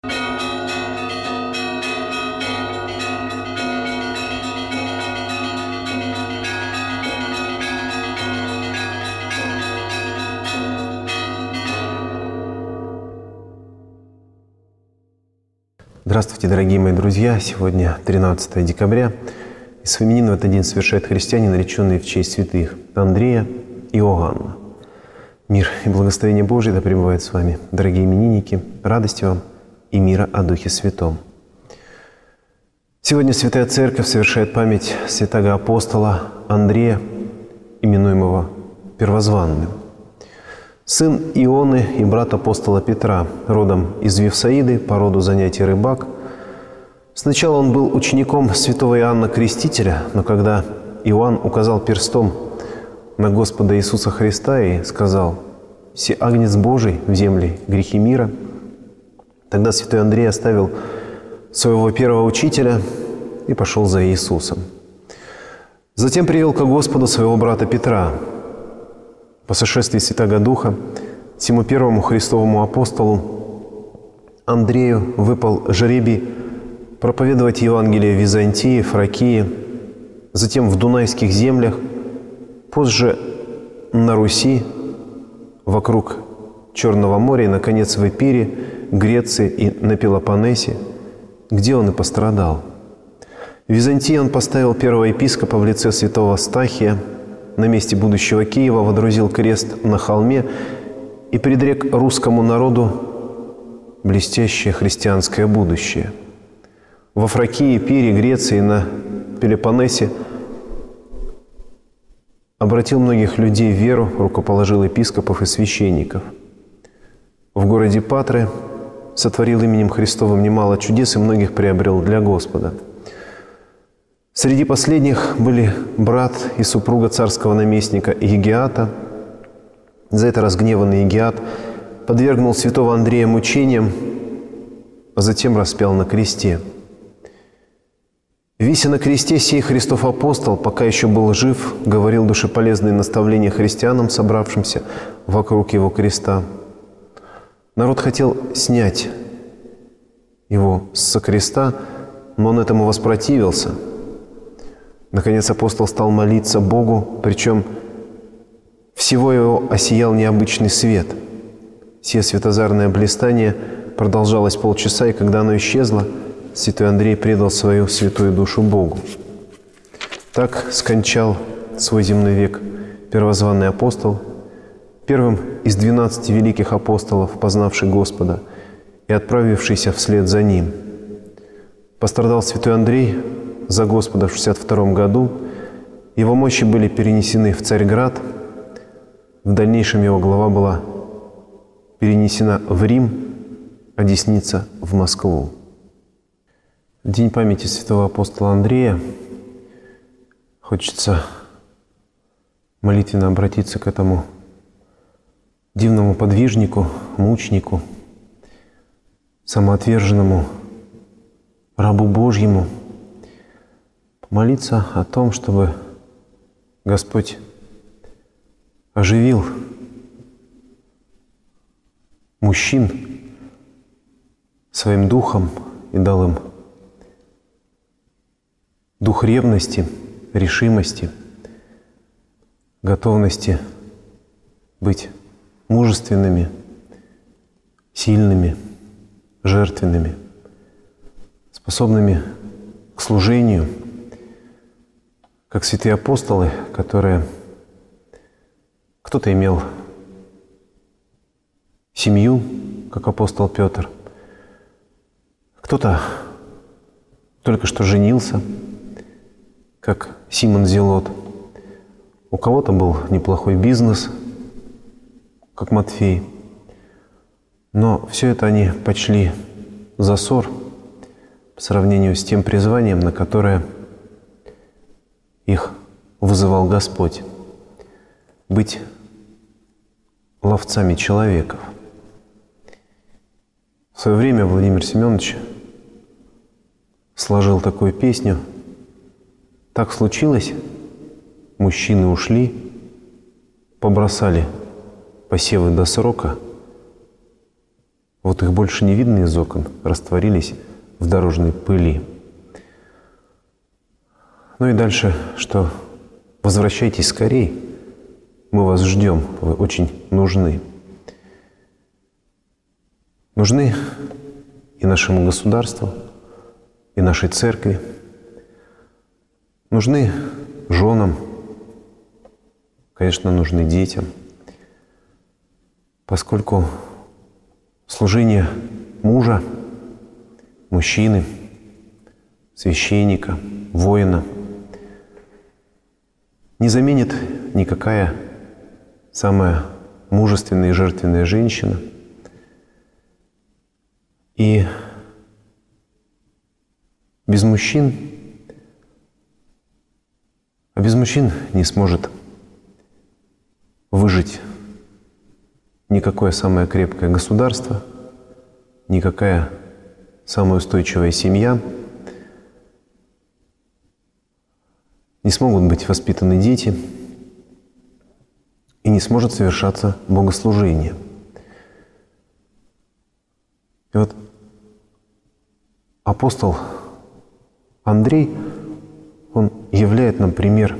Здравствуйте, дорогие мои друзья! Сегодня 13 декабря, и свой именин в этот день совершают христиане, нареченные в честь святых Андрея и Иоанна. Мир и благословение Божие да пребывает с вами, дорогие именинники, радости вам и мира о Духе Святом. Сегодня Святая Церковь совершает память святого апостола Андрея, именуемого Первозванным. Сын Ионы и брат апостола Петра, родом из Вифсаиды, по роду занятий рыбак. Сначала он был учеником святого Иоанна Крестителя, но когда Иоанн указал перстом на Господа Иисуса Христа и сказал: «Се агнец Божий в земле грехи мира», тогда святой Андрей оставил своего первого учителя и пошел за Иисусом. Затем привел ко Господу своего брата Петра. По сошествии Святаго Духа всему первому Христовому апостолу Андрею выпал жребий проповедовать Евангелие в Византии, Фракии, затем в Дунайских землях, позже на Руси, вокруг Черного моря и, наконец, в Эпире, Греции и на Пелопоннесе, где он и пострадал. В Византии он поставил первого епископа в лице святого Стахия, на месте будущего Киева водрузил крест на холме и предрек русскому народу блестящее христианское будущее. Во Фракии, Пире, Греции и на Пелопоннесе обратил многих людей в веру, рукоположил епископов и священников. В городе Патры сотворил именем Христовым немало чудес и многих приобрел для Господа. Среди последних были брат и супруга царского наместника Егиата. За это разгневанный Егиат подвергнул святого Андрея мучениям, а затем распял на кресте. Вися на кресте, сей Христов апостол, пока еще был жив, говорил душеполезные наставления христианам, собравшимся вокруг его креста. Народ хотел снять его со креста, но он этому воспротивился. Наконец апостол стал молиться Богу, причем всего его осиял необычный свет. Сие светозарное блистание продолжалось полчаса, и когда оно исчезло, святой Андрей предал свою святую душу Богу. Так скончал свой земной век первозванный апостол, первым из 12 великих апостолов, познавший Господа и отправившийся вслед за Ним. Пострадал святой Андрей за Господа в 62 году. Его мощи были перенесены в Царьград. В дальнейшем его глава была перенесена в Рим, а десница в Москву. В день памяти святого апостола Андрея хочется молитвенно обратиться к этому дивному подвижнику, мученику, самоотверженному рабу Божьему, молиться о том, чтобы Господь оживил мужчин своим духом и дал им дух ревности, решимости, готовности быть мужественными, сильными, жертвенными, способными к служению, как святые апостолы, которые кто-то имел семью, как апостол Петр, кто-то только что женился, как Симон Зелот, у кого-то был неплохой бизнес, как Матфей, но все это они почли за ссор по сравнению с тем призванием, на которое их вызывал Господь – быть ловцами человеков. В свое время Владимир Семенович сложил такую песню: «Так случилось, мужчины ушли, побросали посевы до срока, Вот их больше не видно из окон, растворились в дорожной пыли. Ну и дальше, что возвращайтесь скорей, мы вас ждем, вы очень нужны. Нужны и нашему государству, и нашей церкви, нужны женам, конечно, нужны детям, поскольку служение мужа, мужчины, священника, воина не заменит никакая самая мужественная и жертвенная женщина. И без мужчин не сможет выжить никакое самое крепкое государство, никакая самая устойчивая семья, не смогут быть воспитаны дети, и не сможет совершаться богослужение. И вот апостол Андрей, он являет нам пример,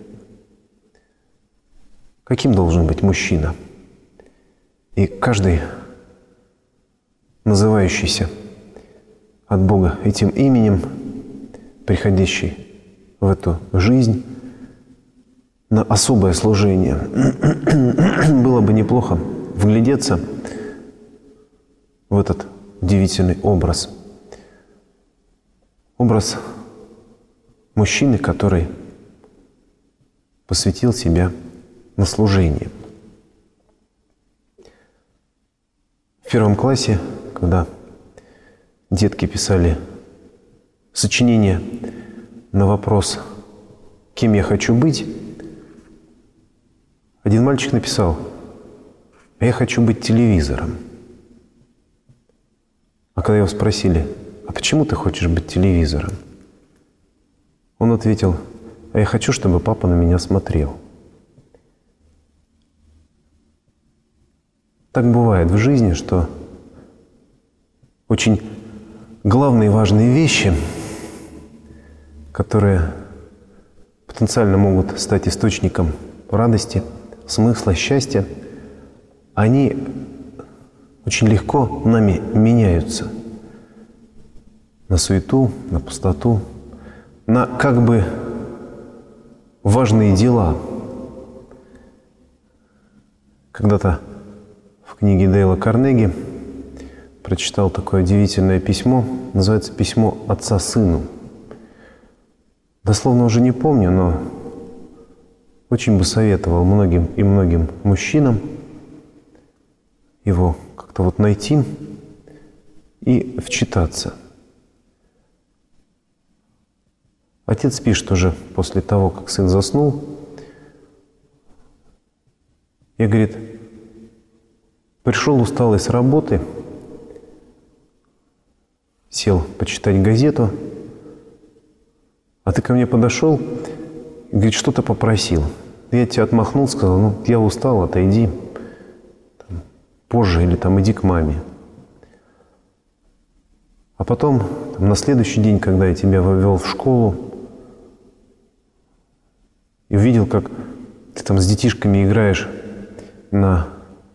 каким должен быть мужчина. И каждый, называющийся от Бога этим именем, приходящий в эту жизнь на особое служение, было бы неплохо вглядеться в этот удивительный образ. Образ мужчины, который посвятил себя на служение. В 1 классе, когда детки писали сочинение на вопрос «Кем я хочу быть?», один мальчик написал: «А я хочу быть телевизором». А когда его спросили: «А почему ты хочешь быть телевизором?», он ответил: «А я хочу, чтобы папа на меня смотрел». Так бывает в жизни, что очень главные и важные вещи, которые потенциально могут стать источником радости, смысла, счастья, они очень легко нами меняются на суету, на пустоту, на как бы важные дела. Когда-то в книге Дейла Карнеги прочитал такое удивительное письмо, называется «Письмо отца сыну». Дословно уже не помню, но очень бы советовал многим и многим мужчинам его как-то вот найти и вчитаться. Отец пишет уже после того, как сын заснул, и говорит: пришел усталый с работы, сел почитать газету, а ты ко мне подошел и, говорит, что-то попросил. Я тебя отмахнул, сказал: ну, я устал, отойди, там, позже, или там иди к маме. А потом, там, на следующий день, когда я тебя вывел в школу и увидел, как ты там с детишками играешь на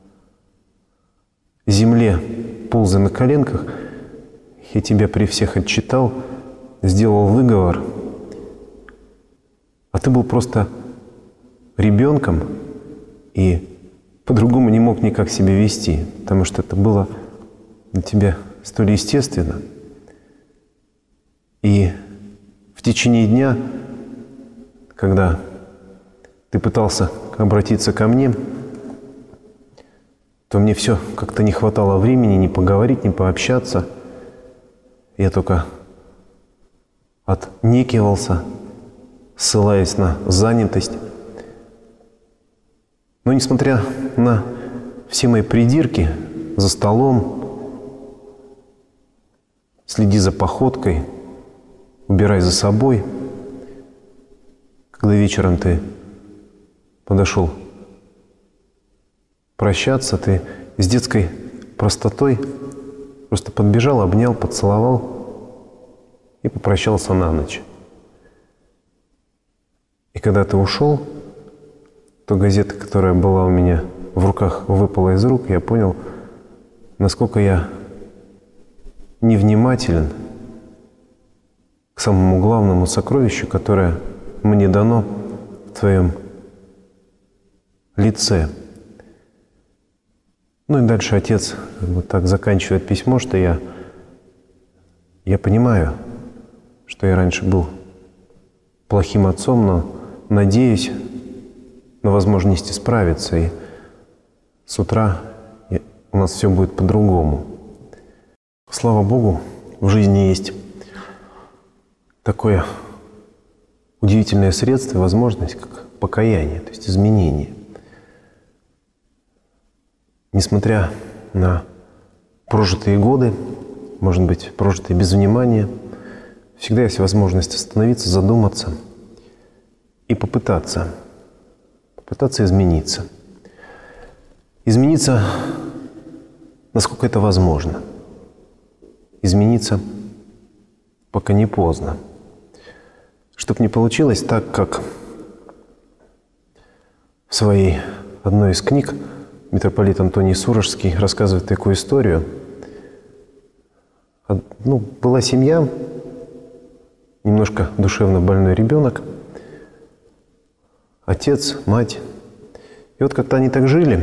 земле, ползая на коленках, я тебя при всех отчитал, сделал выговор, а ты был просто ребенком и по-другому не мог никак себя вести, потому что это было для тебя столь естественно. И в течение дня, когда ты пытался обратиться ко мне, то мне все как-то не хватало времени ни поговорить, ни пообщаться. Я только отнекивался, ссылаясь на занятость. Но несмотря на все мои придирки за столом, следи за походкой, убирай за собой, когда вечером ты подошел прощаться, ты с детской простотой Просто подбежал, обнял, поцеловал и попрощался на ночь. И когда ты ушел, то газета, которая была у меня в руках, выпала из рук, я понял, насколько я невнимателен к самому главному сокровищу, которое мне дано в твоем лице. Ну и дальше отец вот так заканчивает письмо, что я понимаю, что я раньше был плохим отцом, но надеюсь на возможность исправиться, и с утра у нас все будет по-другому. Слава Богу, в жизни есть такое удивительное средство и возможность, как покаяние, то есть изменение. Несмотря на прожитые годы, может быть, прожитые без внимания, всегда есть возможность остановиться, задуматься и попытаться измениться. Измениться, насколько это возможно. Измениться, пока не поздно. Чтобы не получилось так, как в своей одной из книг митрополит Антоний Сурожский рассказывает такую историю. Была семья, немножко душевно больной ребенок, отец, мать. И вот как-то они так жили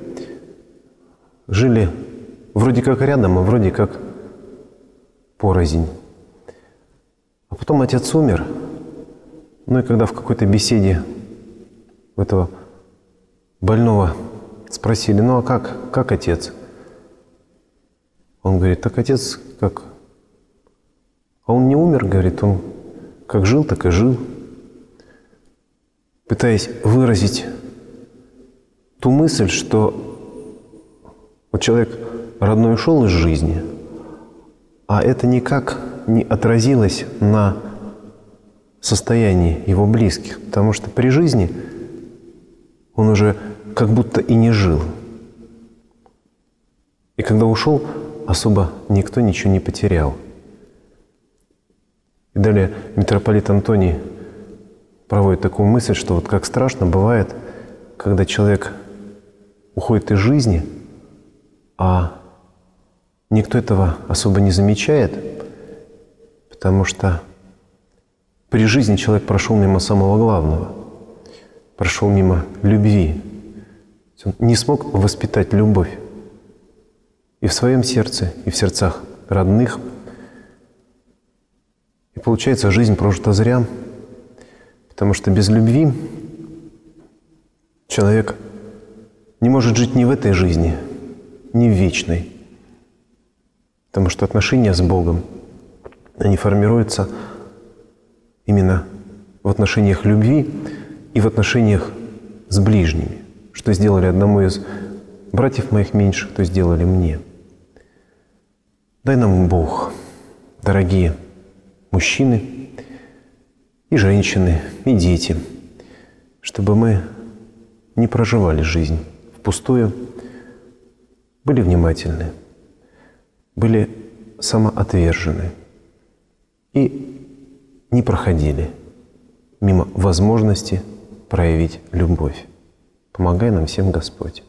вроде как рядом, а вроде как порознь. А потом отец умер. Ну и когда в какой-то беседе у этого больного спросили: ну а как отец? Он говорит: так отец как? А он не умер, говорит, он как жил, так и жил. Пытаясь выразить ту мысль, что вот человек родной ушел из жизни, а это никак не отразилось на состоянии его близких, потому что при жизни он уже как будто и не жил. И когда ушел, особо никто ничего не потерял. И далее митрополит Антоний проводит такую мысль, что вот как страшно бывает, когда человек уходит из жизни, а никто этого особо не замечает, потому что при жизни человек прошел мимо самого главного, прошел мимо любви. Он не смог воспитать любовь и в своем сердце, и в сердцах родных. И получается, жизнь прожита зря, потому что без любви человек не может жить ни в этой жизни, ни в вечной. Потому что отношения с Богом, они формируются именно в отношениях любви и в отношениях с ближними. Что сделали одному из братьев моих меньших, то сделали мне. Дай нам Бог, дорогие мужчины и женщины, и дети, чтобы мы не проживали жизнь впустую, были внимательны, были самоотвержены и не проходили мимо возможности проявить любовь. Помогай нам всем, Господь.